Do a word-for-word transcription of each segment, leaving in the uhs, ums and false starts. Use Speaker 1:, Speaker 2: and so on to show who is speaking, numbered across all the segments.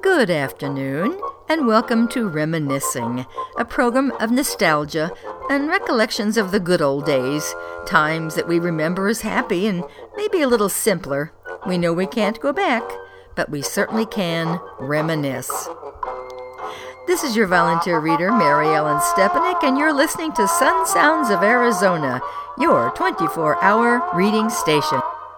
Speaker 1: Good afternoon, and welcome to Reminiscing, a program of nostalgia and recollections of the good old days, times that we remember as happy and maybe a little simpler. We know we can't go back, but we certainly can reminisce. This is your volunteer reader, Mary Ellen Stepanek, and you're listening to Sun Sounds of Arizona, your twenty-four hour reading station.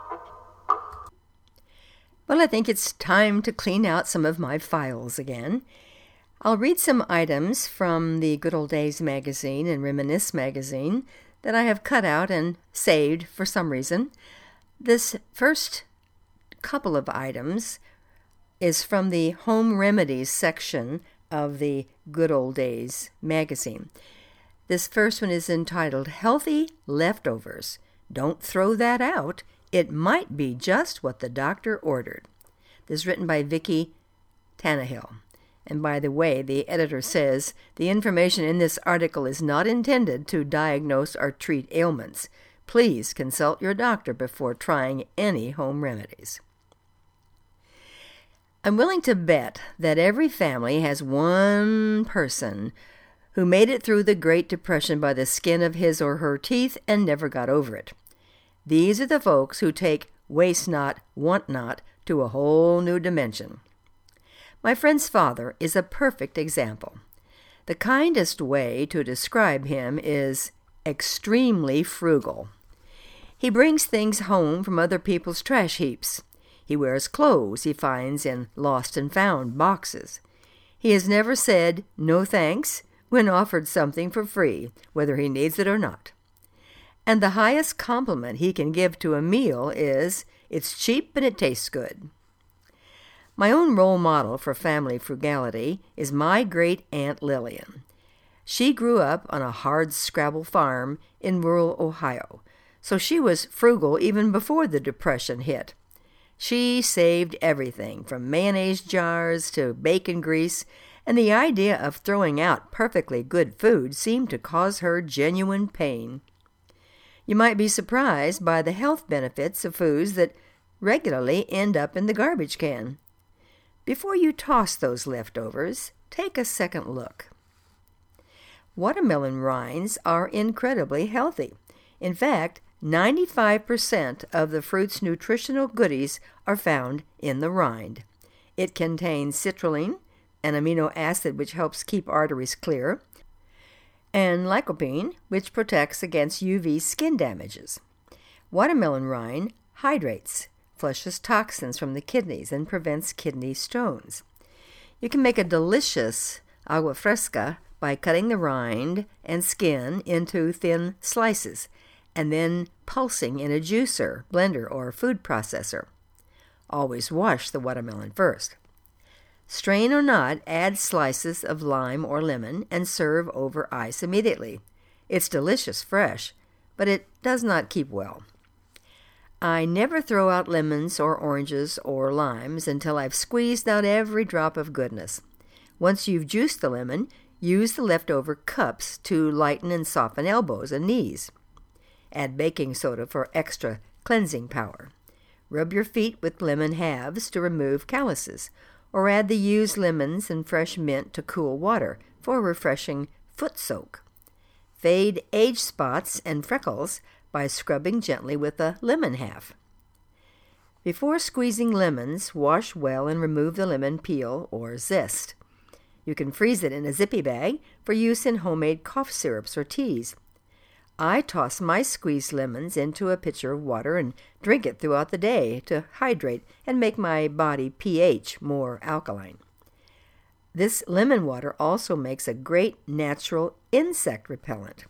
Speaker 1: Well, I think it's time to clean out some of my files again. I'll read some items from the Good Old Days magazine and Reminisce magazine that I have cut out and saved for some reason. This first couple of items is from the Home Remedies section of the Good Old Days magazine. This first one is entitled Healthy Leftovers. Don't throw that out. It might be just what the doctor ordered. This is written by Vicki Tannehill. And by the way, the editor says, the information in this article is not intended to diagnose or treat ailments. Please consult your doctor before trying any home remedies. I'm willing to bet that every family has one person who made it through the Great Depression by the skin of his or her teeth and never got over it. These are the folks who take waste not, want not to a whole new dimension. My friend's father is a perfect example. The kindest way to describe him is extremely frugal. He brings things home from other people's trash heaps. He wears clothes he finds in lost and found boxes. He has never said no thanks when offered something for free, whether he needs it or not. And the highest compliment he can give to a meal is, it's cheap and it tastes good. My own role model for family frugality is my great-aunt Lillian. She grew up on a hard-scrabble farm in rural Ohio, so she was frugal even before the Depression hit. She saved everything from mayonnaise jars to bacon grease, and the idea of throwing out perfectly good food seemed to cause her genuine pain. You might be surprised by the health benefits of foods that regularly end up in the garbage can. Before you toss those leftovers, take a second look. Watermelon rinds are incredibly healthy. In fact, ninety-five percent of the fruit's nutritional goodies are found in the rind. It contains citrulline, an amino acid which helps keep arteries clear, and lycopene, which protects against U V skin damages. Watermelon rind hydrates, flushes toxins from the kidneys, and prevents kidney stones. You can make a delicious agua fresca by cutting the rind and skin into thin slices, and then pulsing in a juicer, blender, or food processor. Always wash the watermelon first. Strain or not, add slices of lime or lemon and serve over ice immediately. It's delicious fresh, but it does not keep well. I never throw out lemons or oranges or limes until I've squeezed out every drop of goodness. Once you've juiced the lemon, use the leftover cups to lighten and soften elbows and knees. Add baking soda for extra cleansing power. Rub your feet with lemon halves to remove calluses, or add the used lemons and fresh mint to cool water for a refreshing foot soak. Fade age spots and freckles by scrubbing gently with a lemon half. Before squeezing lemons, wash well and remove the lemon peel or zest. You can freeze it in a zippy bag for use in homemade cough syrups or teas. I toss my squeezed lemons into a pitcher of water and drink it throughout the day to hydrate and make my body pH more alkaline. This lemon water also makes a great natural insect repellent.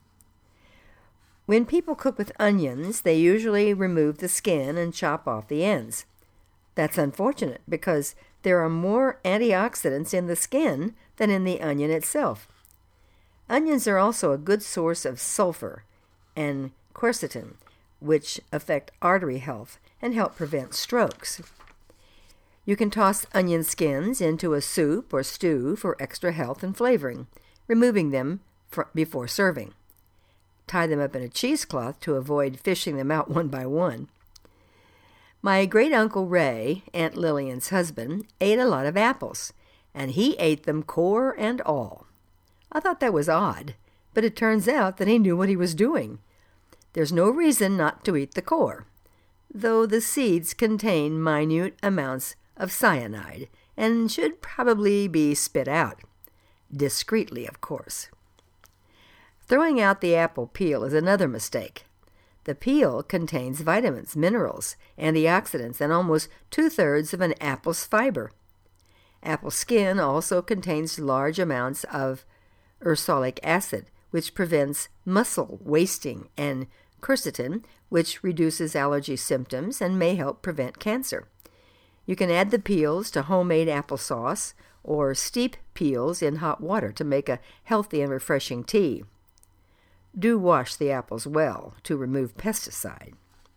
Speaker 1: When people cook with onions, they usually remove the skin and chop off the ends. That's unfortunate because there are more antioxidants in the skin than in the onion itself. Onions are also a good source of sulfur and quercetin, which affect artery health and help prevent strokes. You can toss onion skins into a soup or stew for extra health and flavoring, removing them fr- before serving. Tie them up in a cheesecloth to avoid fishing them out one by one. My great-uncle Ray, Aunt Lillian's husband, ate a lot of apples, and he ate them core and all. I thought that was odd, but it turns out that he knew what he was doing. There's no reason not to eat the core, though the seeds contain minute amounts of cyanide and should probably be spit out. Discreetly, of course. Throwing out the apple peel is another mistake. The peel contains vitamins, minerals, antioxidants, and almost two-thirds of an apple's fiber. Apple skin also contains large amounts of ursolic acid, which prevents muscle wasting, and quercetin, which reduces allergy symptoms and may help prevent cancer. You can add the peels to homemade applesauce or steep peels in hot water to make a healthy and refreshing tea. Do wash the apples well to remove pesticide.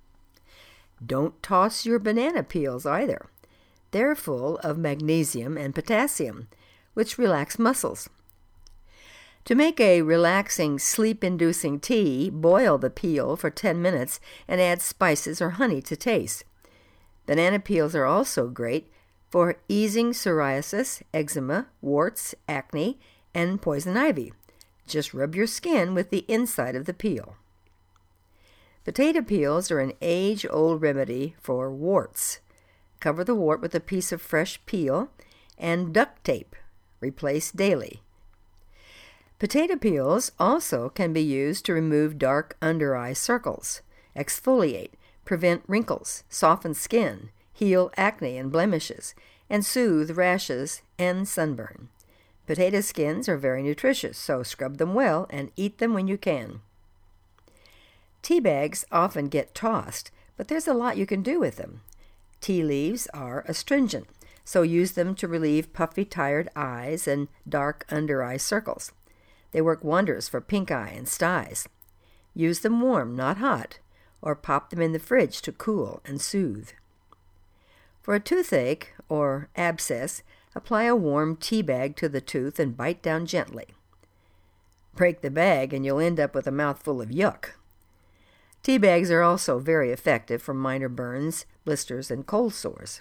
Speaker 1: Don't toss your banana peels either. They're full of magnesium and potassium, which relax muscles. To make a relaxing, sleep-inducing tea, boil the peel for ten minutes and add spices or honey to taste. Banana peels are also great for easing psoriasis, eczema, warts, acne, and poison ivy. Just rub your skin with the inside of the peel. Potato peels are an age-old remedy for warts. Cover the wart with a piece of fresh peel and duct tape. Replace daily. Potato peels also can be used to remove dark under-eye circles, exfoliate, prevent wrinkles, soften skin, heal acne and blemishes, and soothe rashes and sunburn. Potato skins are very nutritious, so scrub them well and eat them when you can. Tea bags often get tossed, but there's a lot you can do with them. Tea leaves are astringent, so use them to relieve puffy, tired eyes and dark under-eye circles. They work wonders for pink eye and styes. Use them warm, not hot, or pop them in the fridge to cool and soothe. For a toothache or abscess, apply a warm tea bag to the tooth and bite down gently. Break the bag and you'll end up with a mouthful of yuck. Tea bags are also very effective for minor burns, blisters, and cold sores.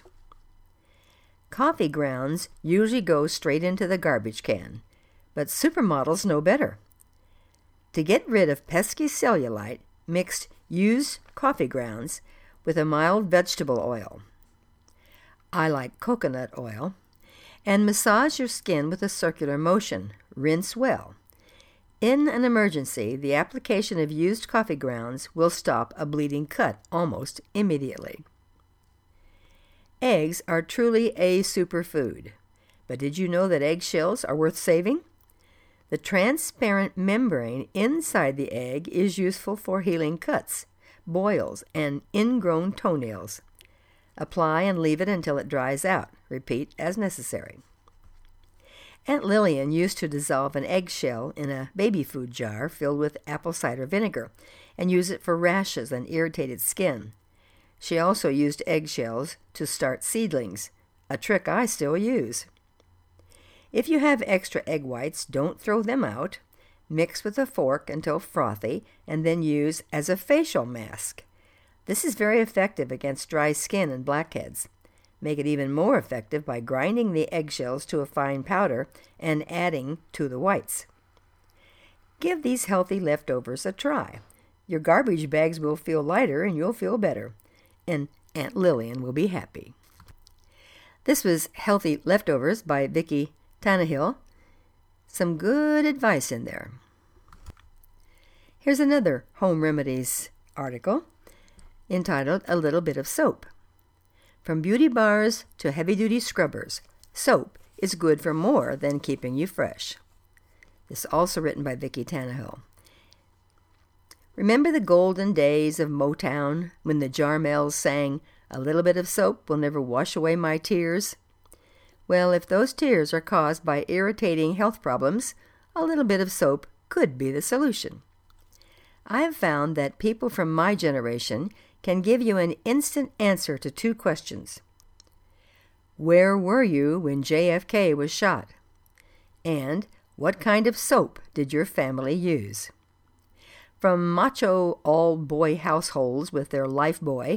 Speaker 1: Coffee grounds usually go straight into the garbage can, but supermodels know better. To get rid of pesky cellulite, mix used coffee grounds with a mild vegetable oil. I like coconut oil. And massage your skin with a circular motion. Rinse well. In an emergency, the application of used coffee grounds will stop a bleeding cut almost immediately. Eggs are truly a superfood. But did you know that eggshells are worth saving? The transparent membrane inside the egg is useful for healing cuts, boils, and ingrown toenails. Apply and leave it until it dries out. Repeat as necessary. Aunt Lillian used to dissolve an eggshell in a baby food jar filled with apple cider vinegar and use it for rashes and irritated skin. She also used eggshells to start seedlings, a trick I still use. If you have extra egg whites, don't throw them out. Mix with a fork until frothy and then use as a facial mask. This is very effective against dry skin and blackheads. Make it even more effective by grinding the eggshells to a fine powder and adding to the whites. Give these healthy leftovers a try. Your garbage bags will feel lighter and you'll feel better. And Aunt Lillian will be happy. This was Healthy Leftovers by Vicki Tannehill. Some good advice in there. Here's another home remedies article entitled A Little Bit of Soap. From beauty bars to heavy-duty scrubbers, soap is good for more than keeping you fresh. This is also written by Vicki Tannehill. Remember the golden days of Motown when the Jarmels sang, "A little bit of soap will never wash away my tears"? Well, if those tears are caused by irritating health problems, a little bit of soap could be the solution. I have found that people from my generation can give you an instant answer to two questions. Where were you when J F K was shot? And what kind of soap did your family use? From macho all-boy households with their lifebuoy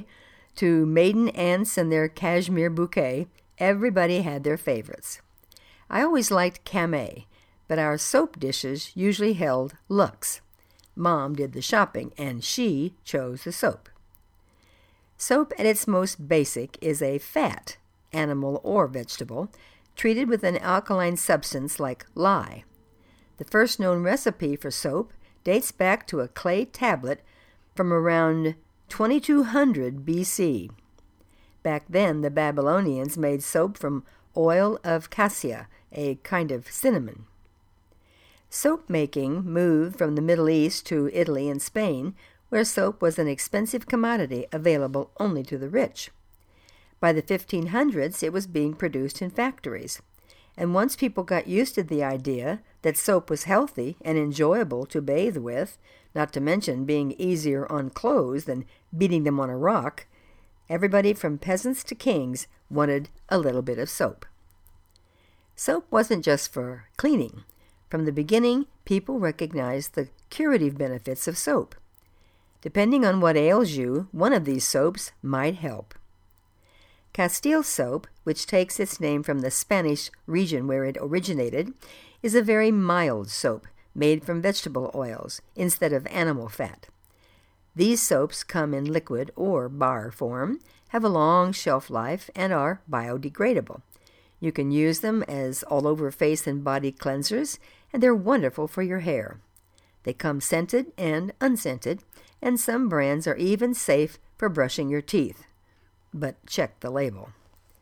Speaker 1: to maiden aunts and their cashmere bouquet, everybody had their favorites. I always liked Camay, but our soap dishes usually held Lux. Mom did the shopping, and she chose the soap. Soap at its most basic is a fat, animal or vegetable, treated with an alkaline substance like lye. The first known recipe for soap dates back to a clay tablet from around twenty-two hundred B C. Back then, the Babylonians made soap from oil of cassia, a kind of cinnamon. Soap making moved from the Middle East to Italy and Spain, where soap was an expensive commodity available only to the rich. By the fifteen hundreds, it was being produced in factories, and once people got used to the idea that soap was healthy and enjoyable to bathe with, not to mention being easier on clothes than beating them on a rock, everybody from peasants to kings wanted a little bit of soap. Soap wasn't just for cleaning. From the beginning, people recognized the curative benefits of soap. Depending on what ails you, one of these soaps might help. Castile soap, which takes its name from the Spanish region where it originated, is a very mild soap made from vegetable oils instead of animal fat. These soaps come in liquid or bar form, have a long shelf life, and are biodegradable. You can use them as all-over face and body cleansers, and they're wonderful for your hair. They come scented and unscented, and some brands are even safe for brushing your teeth. But check the label.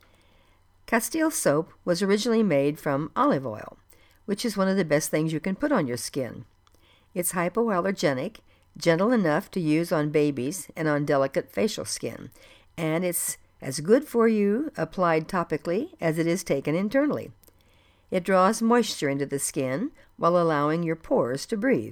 Speaker 1: Castile soap was originally made from olive oil, which is one of the best things you can put on your skin. It's hypoallergenic, gentle enough to use on babies and on delicate facial skin, and it's as good for you applied topically as it is taken internally. It draws moisture into the skin while allowing your pores to breathe.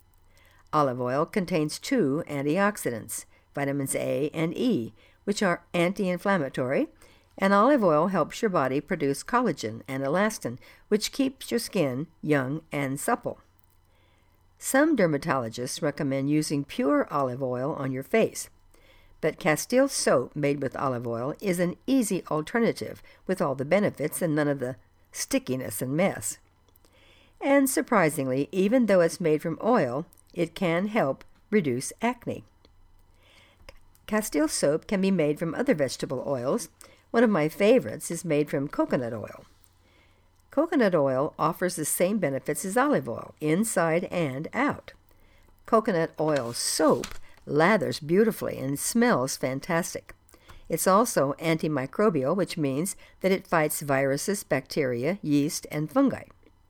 Speaker 1: Olive oil contains two antioxidants, vitamins A and E, which are anti-inflammatory, and olive oil helps your body produce collagen and elastin, which keeps your skin young and supple. Some dermatologists recommend using pure olive oil on your face, but Castile soap made with olive oil is an easy alternative with all the benefits and none of the stickiness and mess. And surprisingly, even though it's made from oil, it can help reduce acne. Castile soap can be made from other vegetable oils. One of my favorites is made from coconut oil. Coconut oil offers the same benefits as olive oil, inside and out. Coconut oil soap lathers beautifully and smells fantastic. It's also antimicrobial, which means that it fights viruses, bacteria, yeast, and fungi.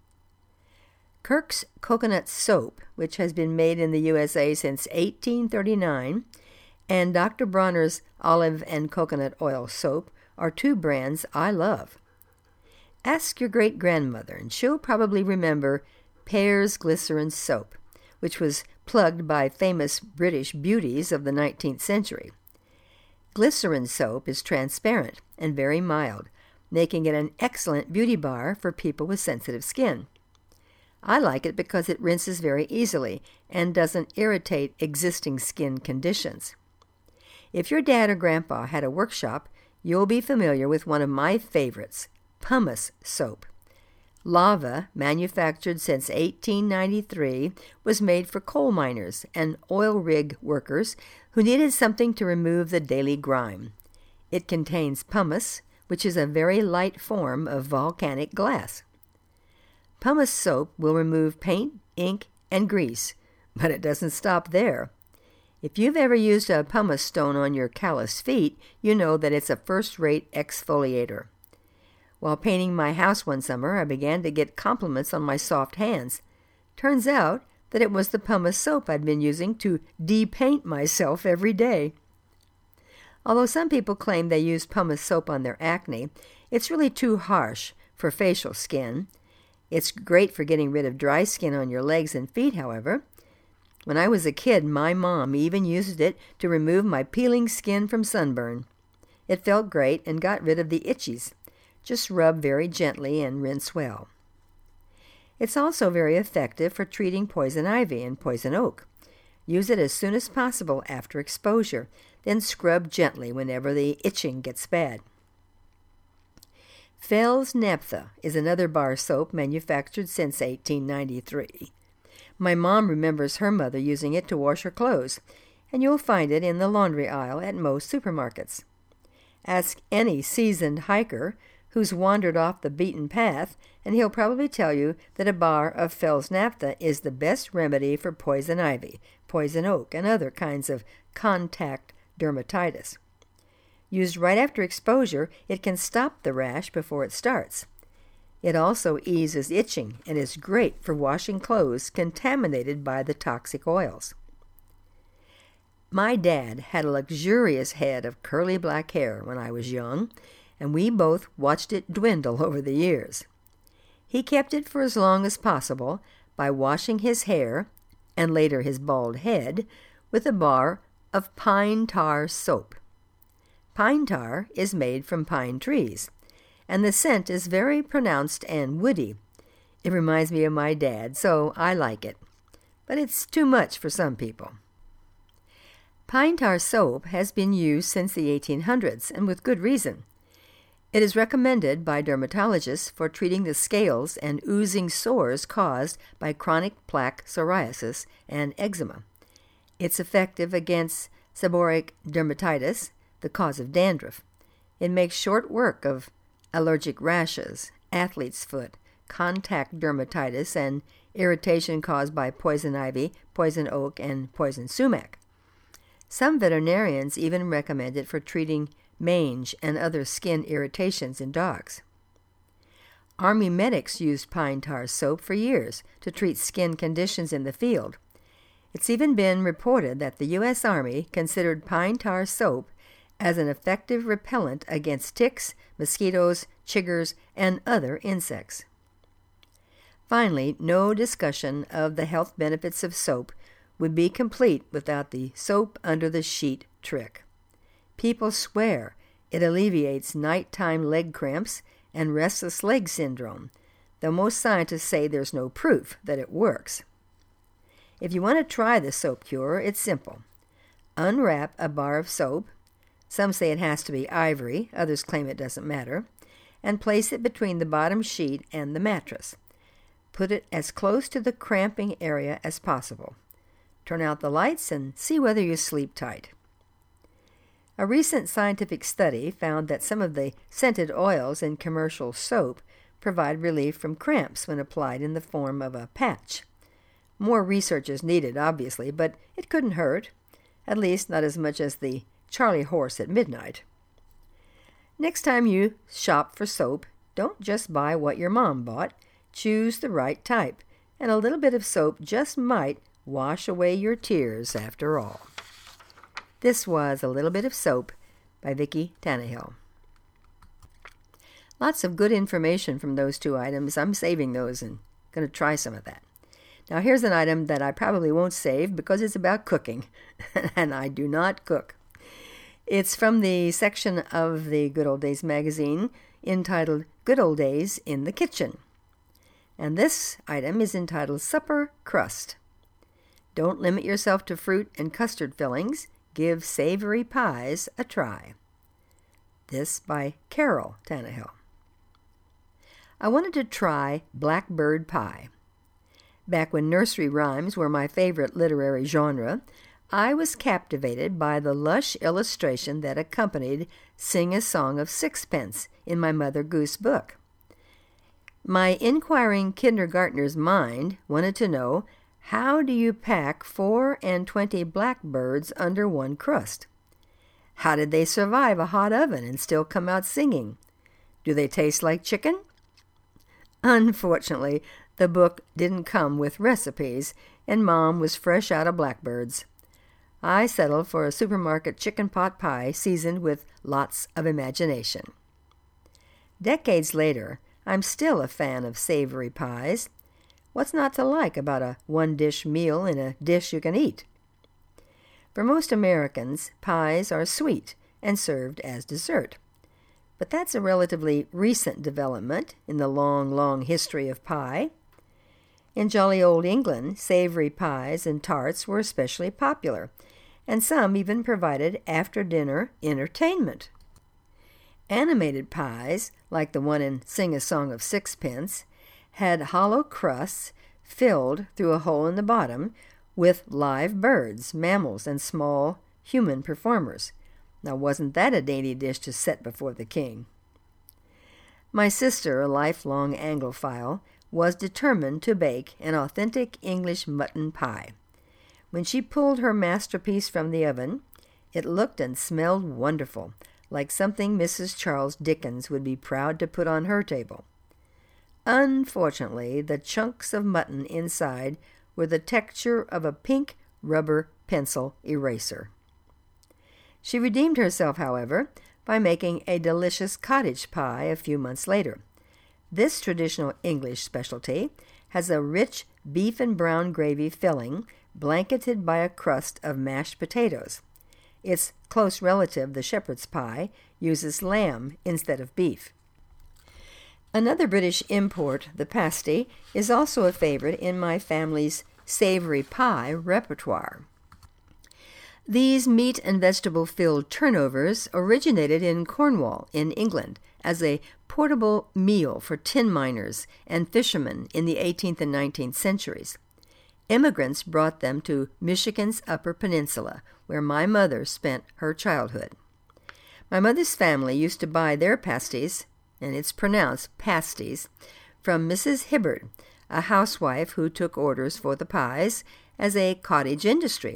Speaker 1: Kirk's coconut soap, which has been made in the U S A since eighteen thirty-nine, and Doctor Bronner's olive and coconut oil soap are two brands I love. Ask your great-grandmother, and she'll probably remember Pear's Glycerin soap, which was plugged by famous British beauties of the nineteenth century. Glycerin soap is transparent and very mild, making it an excellent beauty bar for people with sensitive skin. I like it because it rinses very easily and doesn't irritate existing skin conditions. If your dad or grandpa had a workshop, you'll be familiar with one of my favorites, pumice soap. Lava, manufactured since eighteen ninety-three, was made for coal miners and oil rig workers who needed something to remove the daily grime. It contains pumice, which is a very light form of volcanic glass. Pumice soap will remove paint, ink, and grease, but it doesn't stop there. If you've ever used a pumice stone on your calloused feet, you know that it's a first-rate exfoliator. While painting my house one summer, I began to get compliments on my soft hands. Turns out that it was the pumice soap I'd been using to de-paint myself every day. Although some people claim they use pumice soap on their acne, it's really too harsh for facial skin. It's great for getting rid of dry skin on your legs and feet, however. When I was a kid, my mom even used it to remove my peeling skin from sunburn. It felt great and got rid of the itchies. Just rub very gently and rinse well. It's also very effective for treating poison ivy and poison oak. Use it as soon as possible after exposure. then scrub gently whenever the itching gets bad. Fels Naphtha is another bar soap manufactured since eighteen ninety-three. My mom remembers her mother using it to wash her clothes, and you'll find it in the laundry aisle at most supermarkets. Ask any seasoned hiker who's wandered off the beaten path, and he'll probably tell you that a bar of Fels Naphtha is the best remedy for poison ivy, poison oak, and other kinds of contact dermatitis. Used right after exposure, it can stop the rash before it starts. It also eases itching and is great for washing clothes contaminated by the toxic oils. My dad had a luxurious head of curly black hair when I was young, and we both watched it dwindle over the years. He kept it for as long as possible by washing his hair, and later his bald head, with a bar of pine tar soap. Pine tar is made from pine trees, and the scent is very pronounced and woody. It reminds me of my dad, so I like it, but it's too much for some people. Pine tar soap has been used since the eighteen hundreds, and with good reason. It is recommended by dermatologists for treating the scales and oozing sores caused by chronic plaque psoriasis and eczema. It's effective against seborrheic dermatitis, the cause of dandruff. It makes short work of allergic rashes, athlete's foot, contact dermatitis, and irritation caused by poison ivy, poison oak, and poison sumac. Some veterinarians even recommend it for treating mange and other skin irritations in dogs. Army medics used pine tar soap for years to treat skin conditions in the field. It's even been reported that the U S Army considered pine tar soap as an effective repellent against ticks, mosquitoes, chiggers, and other insects. Finally, no discussion of the health benefits of soap would be complete without the soap under the sheet trick. People swear it alleviates nighttime leg cramps and restless leg syndrome, though most scientists say there's no proof that it works. If you want to try the soap cure, it's simple. Unwrap a bar of soap, some say it has to be ivory, others claim it doesn't matter, and place it between the bottom sheet and the mattress. Put it as close to the cramping area as possible. Turn out the lights and see whether you sleep tight. A recent scientific study found that some of the scented oils in commercial soap provide relief from cramps when applied in the form of a patch. More research is needed, obviously, but it couldn't hurt, at least not as much as the Charlie horse at midnight. Next time you shop for soap, don't just buy what your mom bought. Choose the right type, and a little bit of soap just might wash away your tears after all. This was A Little Bit of Soap by Vicki Tannehill. Lots of good information from those two items. I'm saving those and going to try some of that. Now here's an item that I probably won't save because it's about cooking, and I do not cook. It's from the section of the Good Old Days magazine entitled Good Old Days in the Kitchen. And this item is entitled Supper Crust. Don't limit yourself to fruit and custard fillings. Give savory pies a try. This by Carol Tannehill. I wanted to try blackbird pie. Back when nursery rhymes were my favorite literary genre, I was captivated by the lush illustration that accompanied Sing a Song of Sixpence in my Mother Goose book. My inquiring kindergartner's mind wanted to know, how do you pack four and twenty blackbirds under one crust? How did they survive a hot oven and still come out singing? Do they taste like chicken? Unfortunately, the book didn't come with recipes, and Mom was fresh out of blackbirds. I settled for a supermarket chicken pot pie seasoned with lots of imagination. Decades later, I'm still a fan of savory pies. What's not to like about a one-dish meal in a dish you can eat? For most Americans, pies are sweet and served as dessert. But that's a relatively recent development in the long, long history of pie. In jolly old England, savory pies and tarts were especially popular, and some even provided after-dinner entertainment. Animated pies, like the one in Sing a Song of Sixpence, had hollow crusts filled through a hole in the bottom with live birds, mammals, and small human performers. Now, wasn't that a dainty dish to set before the king? My sister, a lifelong Anglophile, was determined to bake an authentic English mutton pie. When she pulled her masterpiece from the oven, it looked and smelled wonderful, like something Missus Charles Dickens would be proud to put on her table. Unfortunately, the chunks of mutton inside were the texture of a pink rubber pencil eraser. She redeemed herself, however, by making a delicious cottage pie a few months later. This traditional English specialty has a rich beef and brown gravy filling blanketed by a crust of mashed potatoes. Its close relative, the shepherd's pie, uses lamb instead of beef. Another British import, the pasty, is also a favorite in my family's savory pie repertoire. These meat and vegetable-filled turnovers originated in Cornwall, in England, as a portable meal for tin miners and fishermen in the eighteenth and nineteenth centuries. Immigrants brought them to Michigan's Upper Peninsula, where my mother spent her childhood. My mother's family used to buy their pasties, and it's pronounced pasties, from Missus Hibbard, a housewife who took orders for the pies as a cottage industry.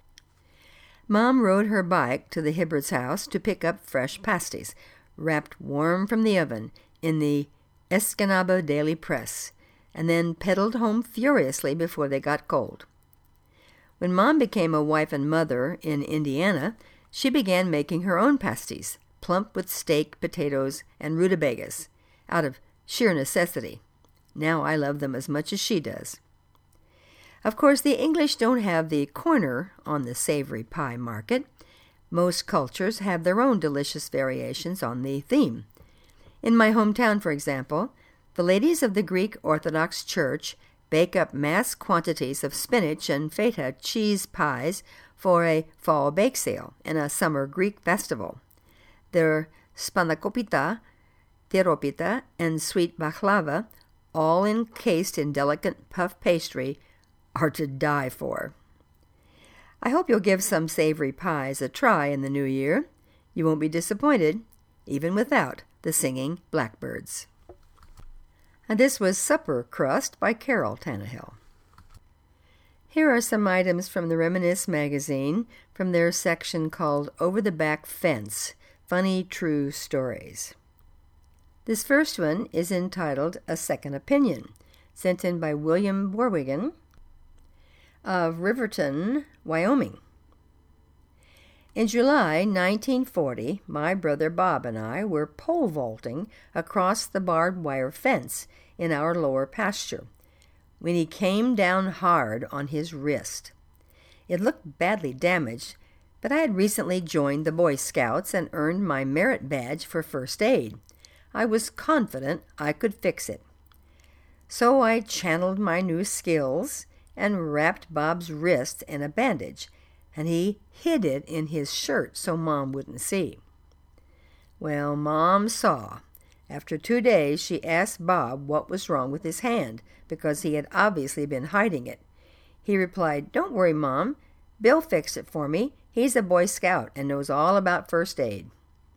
Speaker 1: Mom rode her bike to the Hibbard's house to pick up fresh pasties, wrapped warm from the oven in the Escanaba Daily Press, and then pedaled home furiously before they got cold. When Mom became a wife and mother in Indiana, she began making her own pasties, plump with steak, potatoes, and rutabagas, out of sheer necessity. Now I love them as much as she does. Of course, the English don't have the corner on the savory pie market. Most cultures have their own delicious variations on the theme. In my hometown, for example, the ladies of the Greek Orthodox Church bake up mass quantities of spinach and feta cheese pies for a fall bake sale and a summer Greek festival. Their spanakopita, tiropita, and sweet baklava, all encased in delicate puff pastry, are to die for. I hope you'll give some savory pies a try in the new year. You won't be disappointed, even without the singing blackbirds. And this was Supper Crust by Carol Tannehill. Here are some items from the Reminisce magazine from their section called Over the Back Fence, Funny True Stories. This first one is entitled A Second Opinion, sent in by William Borwigan of Riverton, Wyoming. In July nineteen forty, my brother Bob and I were pole vaulting across the barbed wire fence in our lower pasture when he came down hard on his wrist. It looked badly damaged, but I had recently joined the Boy Scouts and earned my merit badge for first aid. I was confident I could fix it. So I channeled my new skills and wrapped Bob's wrist in a bandage, and he hid it in his shirt so Mom wouldn't see. Well, Mom saw. After two days, she asked Bob what was wrong with his hand, because he had obviously been hiding it. He replied, "Don't worry, Mom. Bill fixed it for me. He's a Boy Scout and knows all about first aid."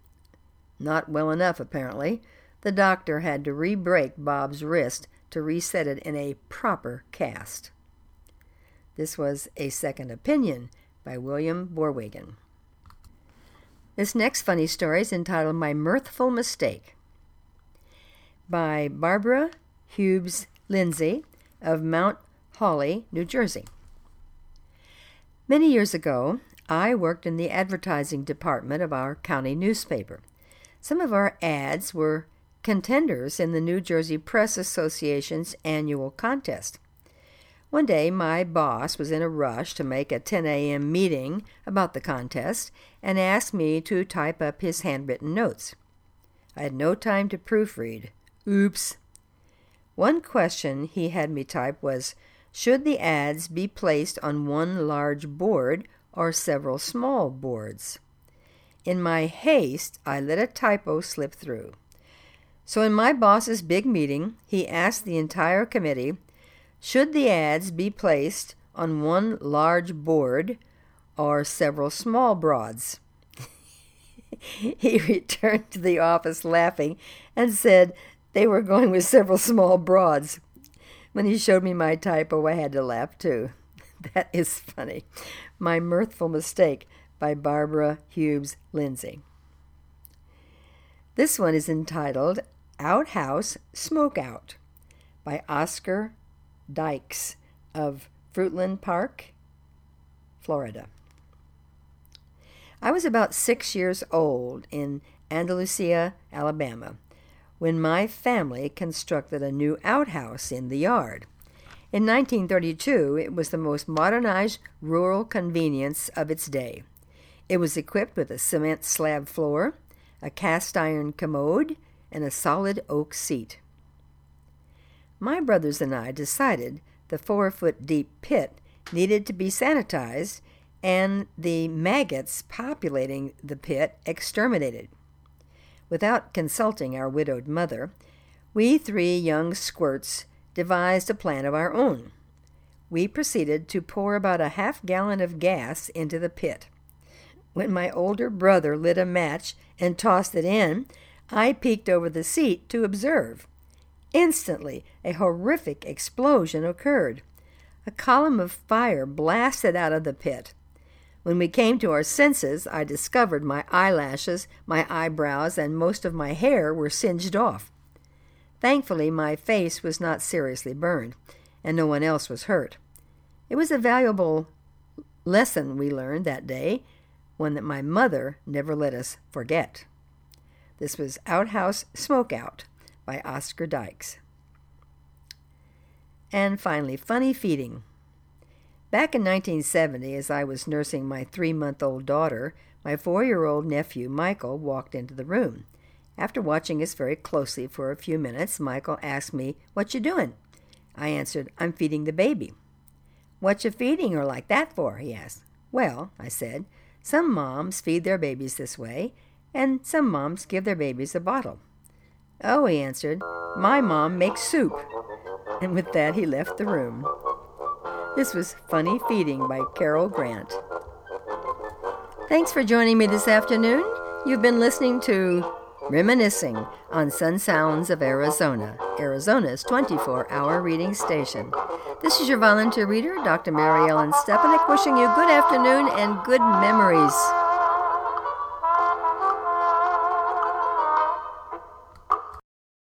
Speaker 1: Not well enough, apparently. The doctor had to re-break Bob's wrist to reset it in a proper cast. This was A Second Opinion by William Borwigan. This next funny story is entitled My Mirthful Mistake by Barbara Hughes Lindsay of Mount Holly, New Jersey. Many years ago, I worked in the advertising department of our county newspaper. Some of our ads were contenders in the New Jersey Press Association's annual contest. One day, my boss was in a rush to make a ten a.m. meeting about the contest and asked me to type up his handwritten notes. I had no time to proofread. Oops. One question he had me type was, should the ads be placed on one large board or several small boards. In my haste, I let a typo slip through. So in my boss's big meeting, he asked the entire committee, should the ads be placed on one large board or several small broads? He returned to the office laughing and said they were going with several small broads. When he showed me my typo, I had to laugh too. That is funny. My Mirthful Mistake by Barbara Hughes Lindsay. This one is entitled Outhouse Smokeout by Oscar Dykes of Fruitland Park, Florida. I was about six years old in Andalusia, Alabama, when my family constructed a new outhouse in the yard. In nineteen thirty-two, it was the most modernized rural convenience of its day. It was equipped with a cement slab floor, a cast-iron commode, and a solid oak seat. My brothers and I decided the four-foot-deep pit needed to be sanitized and the maggots populating the pit exterminated. Without consulting our widowed mother, we three young squirts devised a plan of our own. We proceeded to pour about a half gallon of gas into the pit. When my older brother lit a match and tossed it in, I peeked over the seat to observe. Instantly, a horrific explosion occurred. A column of fire blasted out of the pit. When we came to our senses, I discovered my eyelashes, my eyebrows, and most of my hair were singed off. Thankfully, my face was not seriously burned, and no one else was hurt. It was a valuable lesson we learned that day, one that my mother never let us forget. This was Outhouse Smokeout by Oscar Dykes. And finally, Funny Feeding. Back in nineteen seventy, as I was nursing my three-month-old daughter, my four-year-old nephew, Michael, walked into the room. After watching us very closely for a few minutes, Michael asked me, "What you doing?" I answered, "I'm feeding the baby." "What you feeding her like that for?" he asked. "Well," I said, "some moms feed their babies this way, and some moms give their babies a bottle." "Oh," he answered, "my mom makes soup." And with that, he left the room. This was Funny Feeding by Carol Grant. Thanks for joining me this afternoon. You've been listening to Reminiscing on Sun Sounds of Arizona, Arizona's twenty-four hour reading station. This is your volunteer reader, Doctor Mary Ellen Stepanek, wishing you good afternoon and good memories.